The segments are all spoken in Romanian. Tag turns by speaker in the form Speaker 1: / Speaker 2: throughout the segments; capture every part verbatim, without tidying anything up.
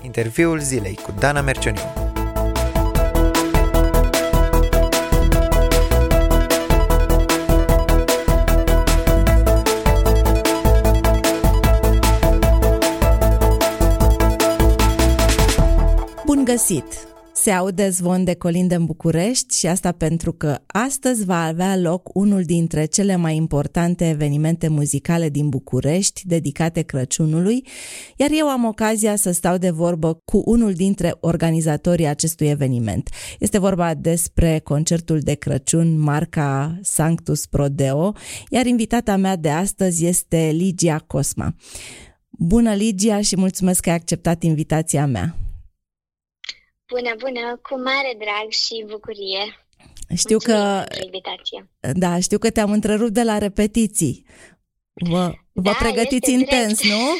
Speaker 1: Interviul zilei cu Dana Mercioniu.
Speaker 2: Bun găsit! Se aude zvon de colinde în București și asta pentru că astăzi va avea loc unul dintre cele mai importante evenimente muzicale din București, dedicate Crăciunului, iar eu am ocazia să stau de vorbă cu unul dintre organizatorii acestui eveniment. Este vorba despre concertul de Crăciun marca Sanctus Pro Deo, iar invitata mea de astăzi este Ligia Cosma. Bună, Ligia, și mulțumesc că ai acceptat invitația mea.
Speaker 3: Bună, bună, cu mare drag și bucurie.
Speaker 2: Știu că, da, știu că te-am întrerupt de la repetiții. Vă, vă da, pregătiți intens, drept. Nu?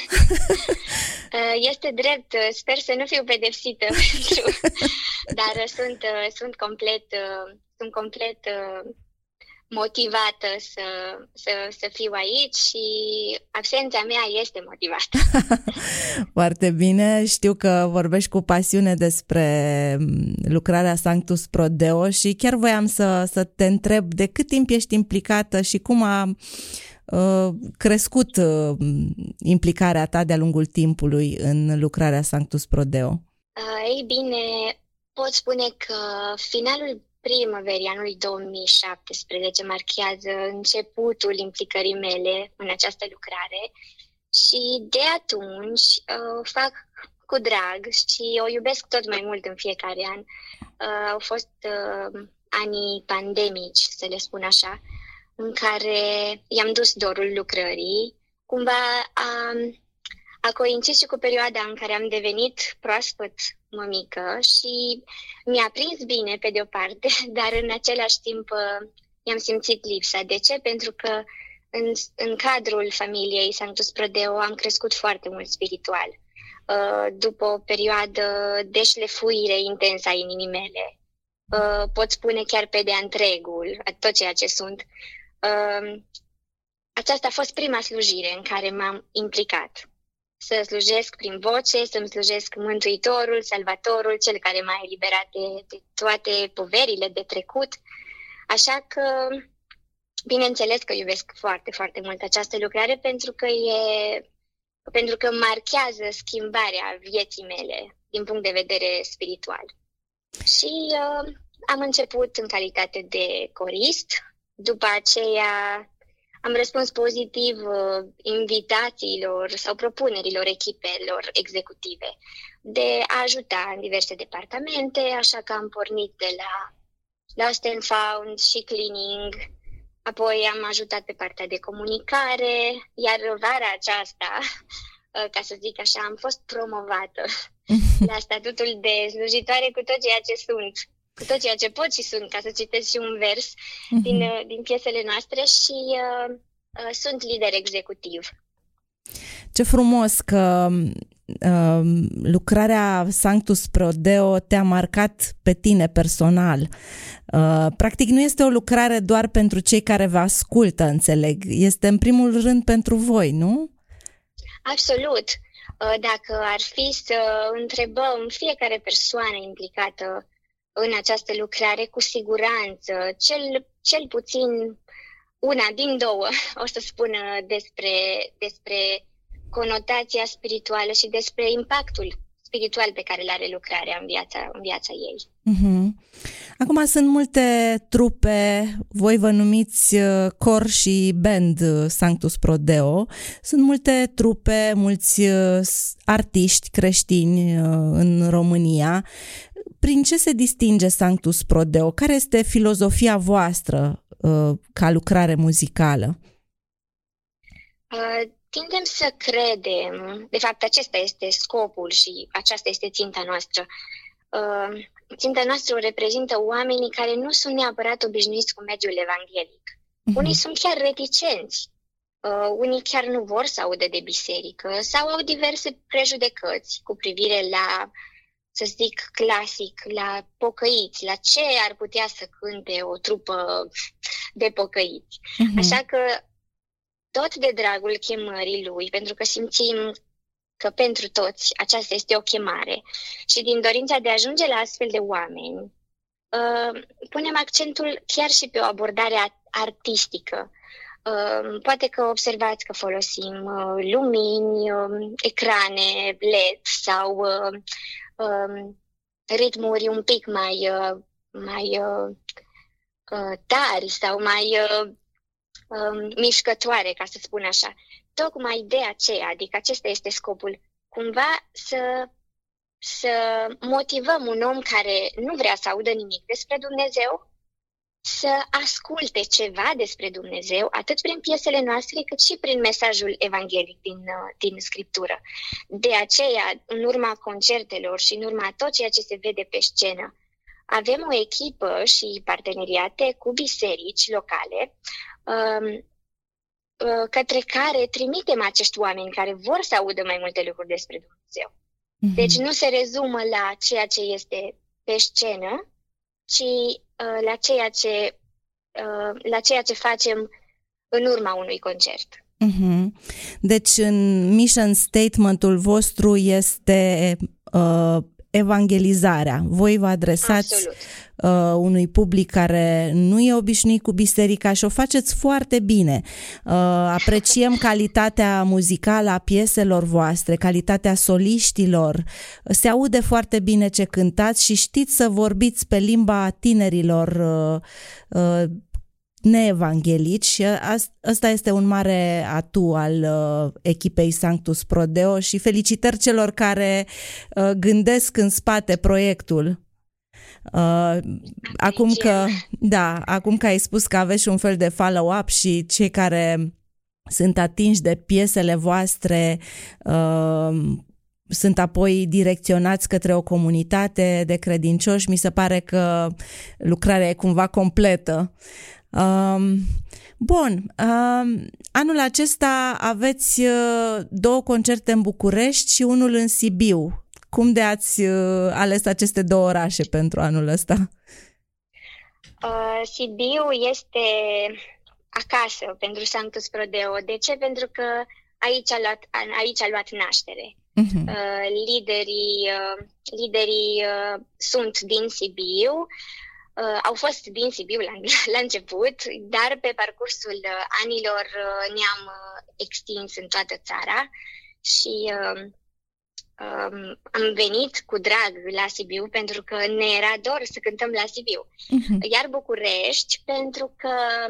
Speaker 3: Este drept, sper să nu fiu pedepsită, dar sunt, sunt complet, sunt complet motivată să, să, să fiu aici și absența mea este motivată.
Speaker 2: Foarte bine, știu că vorbești cu pasiune despre lucrarea Sanctus Pro Deo și chiar voiam să, să te întreb de cât timp ești implicată și cum a uh, crescut uh, implicarea ta de-a lungul timpului în lucrarea Sanctus Pro Deo.
Speaker 3: Uh, ei bine, pot spune că finalul primăverii anului două mii șaptesprezece marchează începutul implicării mele în această lucrare și de atunci uh, fac cu drag și o iubesc tot mai mult în fiecare an. Uh, au fost uh, anii pandemici, să le spun așa, în care i-am dus dorul lucrării. Cumva a, a coincis și cu perioada în care am devenit proaspăt mămică și mi-a prins bine pe de o parte, dar în același timp i-am simțit lipsa. De ce? Pentru că în, în cadrul familiei Sanctus Pro Deo am crescut foarte mult spiritual. După o perioadă de șlefuire intensă a inimii mele, pot spune chiar pe de-a întregul, tot ceea ce sunt. Aceasta a fost prima slujire în care m-am implicat. Să slujesc prin voce, să-mi slujesc Mântuitorul, Salvatorul, cel care m-a eliberat de, de toate poverile de trecut. Așa că, bineînțeles că iubesc foarte, foarte mult această lucrare pentru că, e, pentru că marchează schimbarea vieții mele din punct de vedere spiritual. Și uh, am început în calitate de corist, după aceea am răspuns pozitiv uh, invitațiilor sau propunerilor echipelor executive de a ajuta în diverse departamente, așa că am pornit de la Lost and Found și Cleaning, apoi am ajutat pe partea de comunicare, iar vara aceasta, uh, ca să zic așa, am fost promovată la statutul de slujitoare cu tot ceea ce sunt. cu tot ceea ce pot și sunt, ca să citesc și un vers uh-huh. din, din piesele noastre și uh, uh, sunt lider executiv.
Speaker 2: Ce frumos că uh, lucrarea Sanctus Pro Deo te-a marcat pe tine personal. Uh, practic nu este o lucrare doar pentru cei care vă ascultă, înțeleg. Este în primul rând pentru voi, nu?
Speaker 3: Absolut. Uh, dacă ar fi să întrebăm fiecare persoană implicată în această lucrare, cu siguranță, cel, cel puțin una din două o să spună despre, despre conotația spirituală și despre impactul spiritual pe care îl are lucrarea în viața, în viața ei.
Speaker 2: Mm-hmm. Acum sunt multe trupe, voi vă numiți cor și band Sanctus Pro Deo. Sunt multe trupe, mulți artiști creștini în România. Prin ce se distinge Sanctus Pro Deo? Care este filozofia voastră uh, ca lucrare muzicală?
Speaker 3: Uh, tindem să credem, de fapt acesta este scopul și aceasta este ținta noastră. Uh, ținta noastră o reprezintă oamenii care nu sunt neapărat obișnuiți cu mediul evanghelic. Uh-huh. Unii sunt chiar reticenți, uh, unii chiar nu vor să audă de biserică sau au diverse prejudecăți cu privire la, să zic clasic, la pocăiți, la ce ar putea să cânte o trupă de pocăiți. Uh-huh. Așa că tot de dragul chemării lui, pentru că simțim că pentru toți aceasta este o chemare și din dorința de a ajunge la astfel de oameni, uh, punem accentul chiar și pe o abordare artistică. Uh, poate că observați că folosim uh, lumini, uh, ecrane L E D sau uh, uh, ritmuri un pic mai, uh, mai uh, uh, tari sau mai uh, uh, mișcătoare, ca să spun așa. Tocmai de aceea, adică acesta este scopul, cumva să, să motivăm un om care nu vrea să audă nimic despre Dumnezeu, să asculte ceva despre Dumnezeu, atât prin piesele noastre, cât și prin mesajul evanghelic din, din Scriptură. De aceea, în urma concertelor și în urma tot ceea ce se vede pe scenă, avem o echipă și parteneriate cu biserici locale, um, către care trimitem acești oameni care vor să audă mai multe lucruri despre Dumnezeu. Mm-hmm. Deci nu se rezumă la ceea ce este pe scenă, ci uh, la, ceea ce, uh, la ceea ce facem în urma unui concert.
Speaker 2: Mm-hmm. Deci în mission statement-ul vostru este uh, evangelizarea. Voi vă adresați uh, unui public care nu e obișnuit cu biserica și o faceți foarte bine. Uh, apreciem calitatea muzicală a pieselor voastre, calitatea soliștilor. Se aude foarte bine ce cântați și știți să vorbiți pe limba tinerilor uh, uh, neevanghelici și ăsta este un mare atu al uh, echipei Sanctus Pro Deo și felicitări celor care uh, gândesc în spate proiectul. Uh, acum că, da, acum că ai spus că aveți și un fel de follow-up și cei care sunt atinși de piesele voastre uh, sunt apoi direcționați către o comunitate de credincioși, mi se pare că lucrarea e cumva completă. Um, bun, um, anul acesta aveți uh, două concerte în București și unul în Sibiu. Cum de ați uh, ales aceste două orașe pentru anul ăsta?
Speaker 3: Uh, Sibiu este acasă pentru Sanctus Pro Deo. De ce? Pentru că aici a luat, aici a luat naștere. Uh-huh. Uh, liderii uh, liderii uh, sunt din Sibiu. Uh, au fost din Sibiu la, la început, dar pe parcursul uh, anilor uh, ne-am uh, extins în toată țara și uh, um, am venit cu drag la Sibiu pentru că ne era dor să cântăm la Sibiu. Uh-huh. Iar București pentru că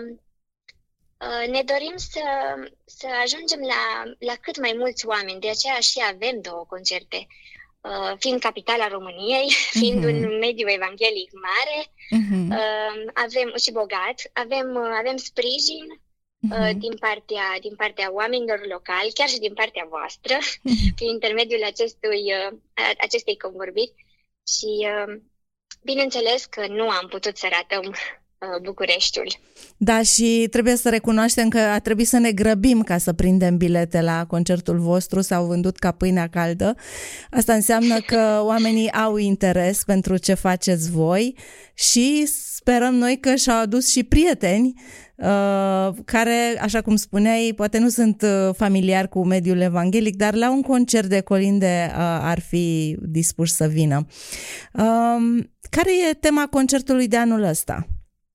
Speaker 3: uh, ne dorim să, să ajungem la, la cât mai mulți oameni, de aceea și avem două concerte. Uh, fiind capitala României, fiind uh-huh. un mediu evanghelic mare, uh-huh. uh, avem și bogat, avem, uh, avem sprijin uh, uh-huh. din, partea, din partea oamenilor locali, chiar și din partea voastră, uh-huh. prin intermediul acestui, uh, acestei convorbiri și uh, bineînțeles că nu am putut să ratăm uh, Bucureștiul.
Speaker 2: Da, și trebuie să recunoaștem că a trebuit să ne grăbim ca să prindem bilete la concertul vostru, s-au vândut ca pâinea caldă. Asta înseamnă că oamenii au interes pentru ce faceți voi și sperăm noi că și-au adus și prieteni uh, care, așa cum spuneai, poate nu sunt familiari cu mediul evanghelic, dar la un concert de colinde uh, ar fi dispuși să vină. Uh, care e tema concertului de anul ăsta?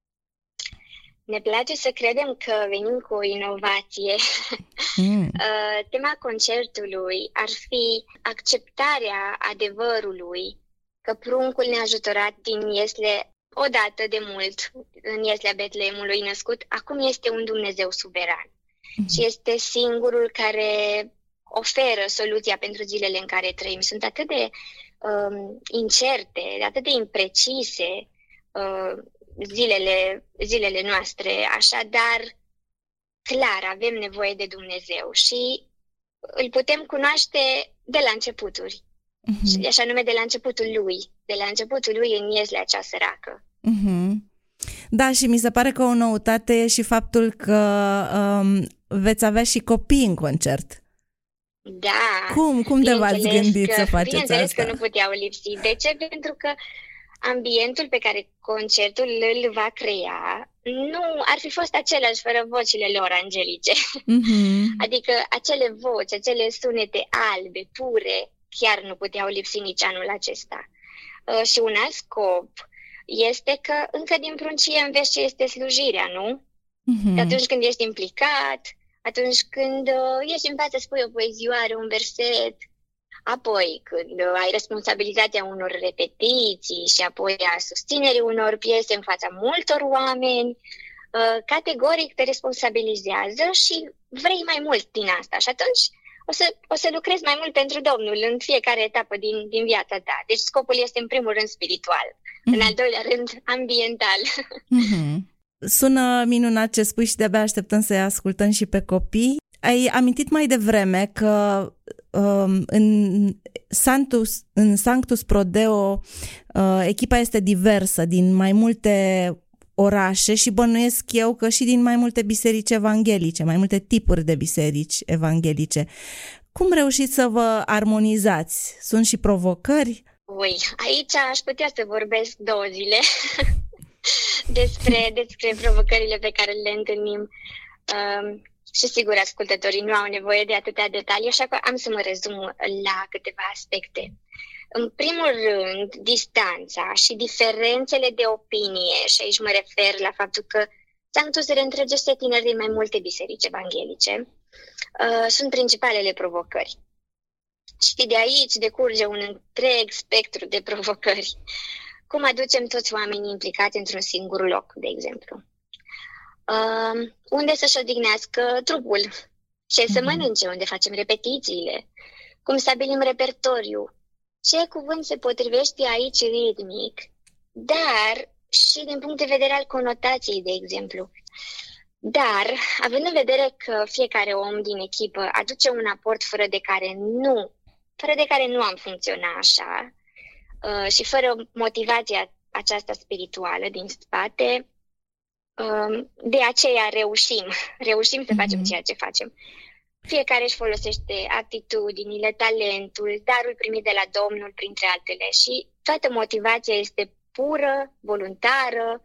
Speaker 3: Ne place să credem că venim cu o inovație. Mm. Tema concertului ar fi acceptarea adevărului că pruncul neajutorat din Iesle, odată de mult, în Ieslea Betleemului născut, acum este un Dumnezeu suveran. Mm. Și este singurul care oferă soluția pentru zilele în care trăim. Sunt atât de um, incerte, atât de imprecise, uh, Zilele, zilele noastre, așadar, clar, avem nevoie de Dumnezeu și îl putem cunoaște de la începuturi, uh-huh. așa nume de la începutul lui, de la începutul lui în Ieslea cea săracă.
Speaker 2: Uh-huh. Da, și mi se pare că o noutate e și faptul că um, veți avea și copii în concert.
Speaker 3: Da.
Speaker 2: Cum, cum de v-ați gândit că, să faceți
Speaker 3: bineînțeles
Speaker 2: asta?
Speaker 3: Bineînțeles că nu puteau lipsi. De ce? Pentru că ambientul pe care concertul îl va crea nu ar fi fost același fără vocile lor angelice. Mm-hmm. Adică acele voci, acele sunete albe, pure, chiar nu puteau lipsi nici anul acesta. Uh, și un alt scop este că încă din pruncie înveți ce este slujirea, nu? Mm-hmm. Atunci când ești implicat, atunci când uh, ești în față, spui o poezioară, un verset, apoi când uh, ai responsabilitatea unor repetiții și apoi a susținerii unor piese în fața multor oameni, uh, categoric te responsabilizează și vrei mai mult din asta. Și atunci o să, o să lucrezi mai mult pentru Domnul în fiecare etapă din, din viața ta. Deci scopul este în primul rând spiritual, mm-hmm. în al doilea rând ambiental.
Speaker 2: Mm-hmm. Sună minunat ce spui și de-abia așteptăm să-i ascultăm și pe copii. Ai amintit mai devreme că um, în, Sanctus, în Sanctus Pro Deo uh, echipa este diversă din mai multe orașe și bănuiesc eu că și din mai multe biserici evanghelice, mai multe tipuri de biserici evanghelice. Cum reușiți să vă armonizați? Sunt și provocări?
Speaker 3: Ui, aici aș putea să vorbesc două zile despre, despre provocările pe care le întâlnim. Um, și sigur, ascultătorii nu au nevoie de atâtea detalii, așa că am să mă rezum la câteva aspecte. În primul rând, distanța și diferențele de opinie, și aici mă refer la faptul că Sanctus reîntregește tineri din mai multe biserici evanghelice, uh, sunt principalele provocări. Și de aici decurge un întreg spectru de provocări. Cum aducem toți oamenii implicați într-un singur loc, de exemplu? Uh, unde să-și odihnească trupul? Ce să mănânce? Unde facem repetițiile? Cum stabilim repertoriu? Ce cuvânt se potrivește aici ritmic, dar și din punct de vedere al conotației, de exemplu. Dar, având în vedere că fiecare om din echipă aduce un aport fără de care nu, fără de care nu am funcționat așa, uh, și fără motivația aceasta spirituală din spate, uh, de aceea reușim, reușim să facem ceea ce facem. Fiecare își folosește atitudinile, talentul, darul primit de la Domnul, printre altele, și toată motivația este pură, voluntară.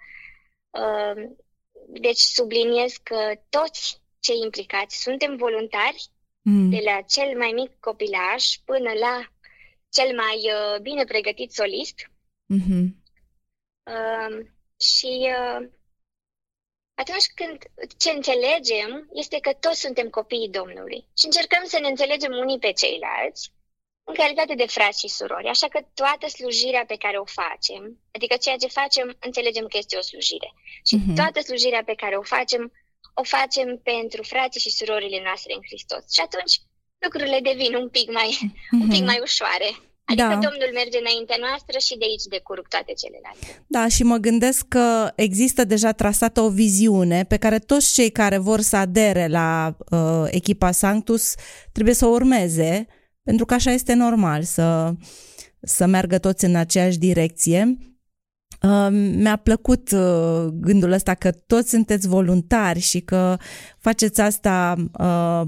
Speaker 3: Deci subliniez că toți cei implicați suntem voluntari, mm. de la cel mai mic copilaș până la cel mai bine pregătit solist. Mm-hmm. Și atunci când ce înțelegem este că toți suntem copiii Domnului și încercăm să ne înțelegem unii pe ceilalți în calitate de frați și surori. Așa că toată slujirea pe care o facem, adică ceea ce facem, înțelegem că este o slujire. Și uh-huh. toată slujirea pe care o facem, o facem pentru frații și surorile noastre în Hristos. Și atunci lucrurile devin un pic mai, uh-huh. un pic mai ușoare. Adică da. Domnul merge înaintea noastră și de aici decurg toate celelalte.
Speaker 2: Da, și mă gândesc că există deja trasată o viziune pe care toți cei care vor să adere la uh, echipa Sanctus trebuie să o urmeze, pentru că așa este normal, să, să meargă toți în aceeași direcție. Uh, mi-a plăcut uh, gândul ăsta că toți sunteți voluntari și că faceți asta uh,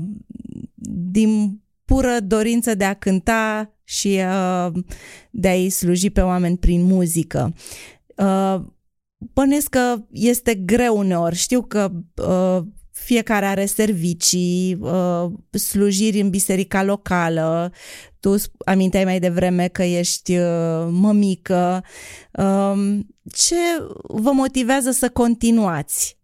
Speaker 2: din pură dorință de a cânta și uh, de a-i sluji pe oameni prin muzică. Uh, bănuiesc că este greu uneori. Știu că uh, fiecare are servicii, uh, slujiri în biserica locală. Tu aminteai mai devreme că ești uh, mămică. Uh, ce vă motivează să continuați?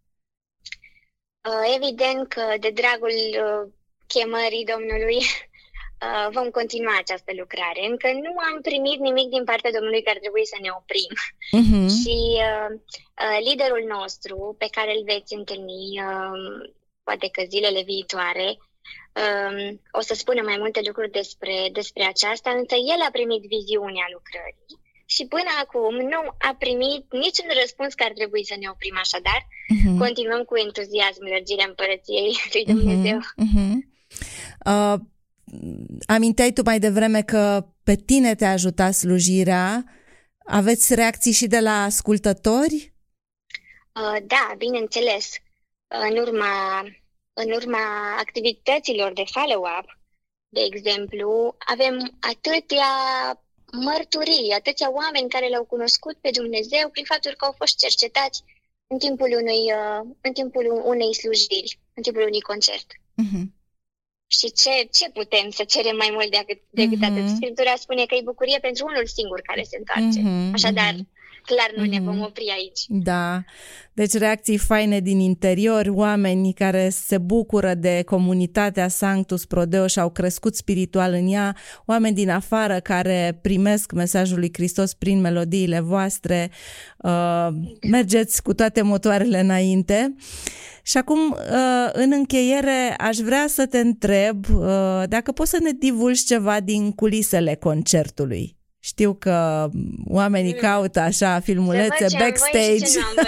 Speaker 3: Uh, evident că de dragul uh, chemării Domnului Uh, vom continua această lucrare. Încă nu am primit nimic din partea Domnului că ar trebui să ne oprim. Uh-huh. Și uh, uh, liderul nostru, pe care îl veți întâlni uh, poate că zilele viitoare, uh, o să spună mai multe lucruri despre, despre aceasta, însă el a primit viziunea lucrării și până acum nu a primit niciun răspuns că ar trebui să ne oprim. Așadar, uh-huh. continuăm cu entuziasm lărgirea împărăției lui Dumnezeu. Uh-huh. Uh-huh.
Speaker 2: Uh... Aminteai tu mai devreme că pe tine te-a ajutat slujirea. Aveți reacții și de la ascultători?
Speaker 3: Uh, da, bineînțeles. În urma, în urma activităților de follow-up, de exemplu, avem atâtea mărturii, atâția oameni care l-au cunoscut pe Dumnezeu prin faptul că au fost cercetați în timpul unui, în timpul unei slujiri, în timpul unui concert. Uh-huh. Și ce, ce putem să cerem mai mult decât, decât uh-huh. atât? Scriptura spune că e bucurie pentru unul singur care se întoarce. Uh-huh. Așadar, clar nu ne vom opri aici.
Speaker 2: Da, deci reacții faine din interior, oameni care se bucură de comunitatea Sanctus Pro Deo și au crescut spiritual în ea, oameni din afară care primesc mesajul lui Hristos prin melodiile voastre. Uh, mergeți cu toate motoarele înainte. Și acum, în încheiere, aș vrea să te întreb dacă poți să ne divulgi ceva din culisele concertului. Știu că oamenii mm. caută așa filmulețe backstage.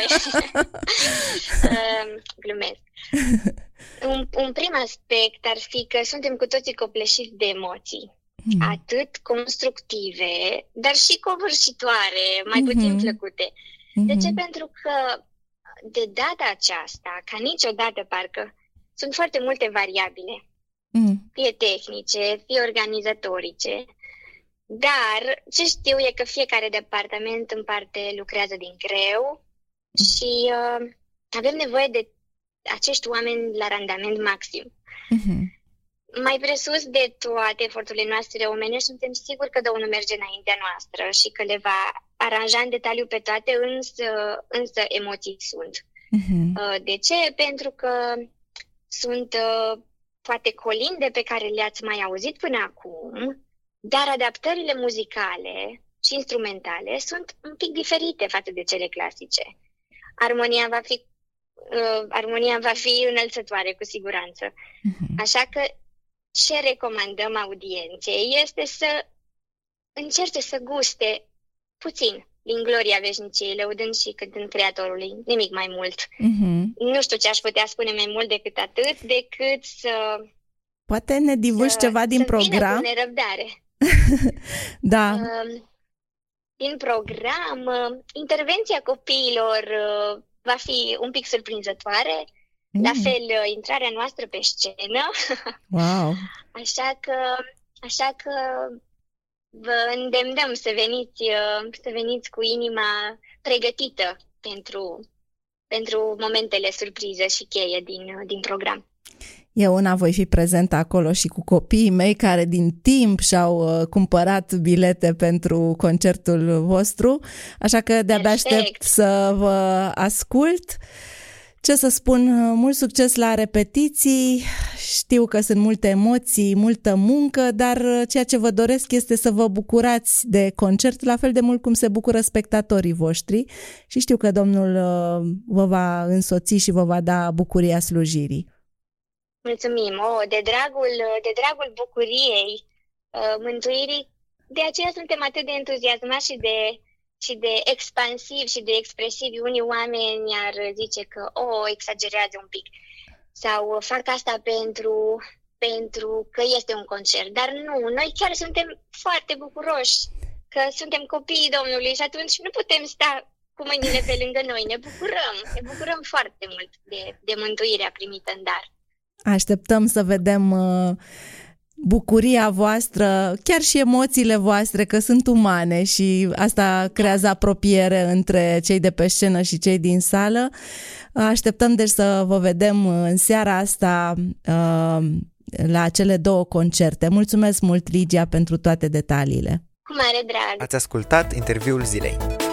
Speaker 3: Glumesc. Un, un prim aspect ar fi că suntem cu toții copleșiți de emoții. Mm. Atât constructive, dar și covârșitoare, mai mm-hmm. puțin plăcute. Mm-hmm. De ce? Pentru că de data aceasta, ca niciodată parcă, sunt foarte multe variabile. Mm. Fie tehnice, fie organizatorice. Dar ce știu e că fiecare departament în parte lucrează din greu și uh, avem nevoie de acești oameni la randament maxim. Mm-hmm. Mai presus de toate eforturile noastre omenești, suntem siguri că Domnul merge înaintea noastră și că le va aranja în detaliu pe toate, însă, însă emoții sunt. Uh-huh. De ce? Pentru că sunt uh, poate colinde pe care le-ați mai auzit până acum, dar adaptările muzicale și instrumentale sunt un pic diferite față de cele clasice. Armonia va fi, uh, armonia va fi înălțătoare, cu siguranță. Uh-huh. Așa că ce recomandăm audienței este să încerce să guste puțin din gloria veșniciei, lăudând și cântând Creatorului, nimic mai mult. Uh-huh. Nu știu ce aș putea spune mai mult decât atât, decât să...
Speaker 2: Poate ne divulgi să, ceva din
Speaker 3: să
Speaker 2: program?
Speaker 3: Să vină cu nerăbdare.
Speaker 2: Da.
Speaker 3: Uh, din program, uh, intervenția copiilor uh, va fi un pic surprinzătoare, mm. la fel uh, intrarea noastră pe scenă.
Speaker 2: Wow.
Speaker 3: Așa că, așa că vă îndemnăm să veniți, să veniți cu inima pregătită pentru, pentru momentele surpriză și cheie din, din program.
Speaker 2: Eu una voi fi prezentă acolo și cu copiii mei care din timp și-au uh, cumpărat bilete pentru concertul vostru, așa că de-abia aștept să vă ascult. Ce să spun, mult succes la repetiții, știu că sunt multe emoții, multă muncă, dar ceea ce vă doresc este să vă bucurați de concert la fel de mult cum se bucură spectatorii voștri și știu că Domnul vă va însoți și vă va da bucuria slujirii.
Speaker 3: Mulțumim! Oh, de dragul, de dragul bucuriei, mântuirii, de aceea suntem atât de entuziasmați și de... și de expansiv și de expresiv. Unii oameni ar zice că o, oh, exagerează un pic sau fac asta pentru, pentru că este un concert, dar nu, noi chiar suntem foarte bucuroși că suntem copiii Domnului și atunci nu putem sta cu mâinile pe lângă noi, ne bucurăm, ne bucurăm foarte mult de, de mântuirea primită în dar.
Speaker 2: Așteptăm să vedem uh... bucuria voastră, chiar și emoțiile voastre, că sunt umane și asta creează apropiere între cei de pe scenă și cei din sală. Așteptăm deci să vă vedem în seara asta la cele două concerte. Mulțumesc mult, Ligia, pentru toate detaliile.
Speaker 3: Cu mare drag!
Speaker 1: Ați ascultat interviul zilei.